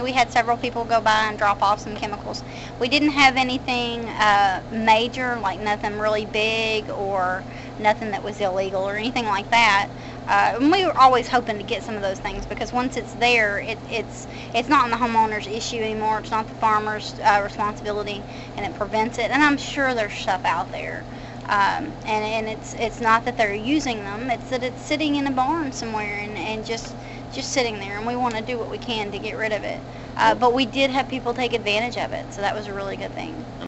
we had several people go by and drop off some chemicals. We didn't have anything major, like nothing really big or nothing that was illegal or anything like that. And we were always hoping to get some of those things, because once it's there, it's not the homeowner's issue anymore. It's not the farmer's responsibility, and it prevents it. And I'm sure there's stuff out there. And it's not that they're using them, it's that it's sitting in a barn somewhere and just sitting there, and we want to do what we can to get rid of it. But we did have people take advantage of it, so that was a really good thing.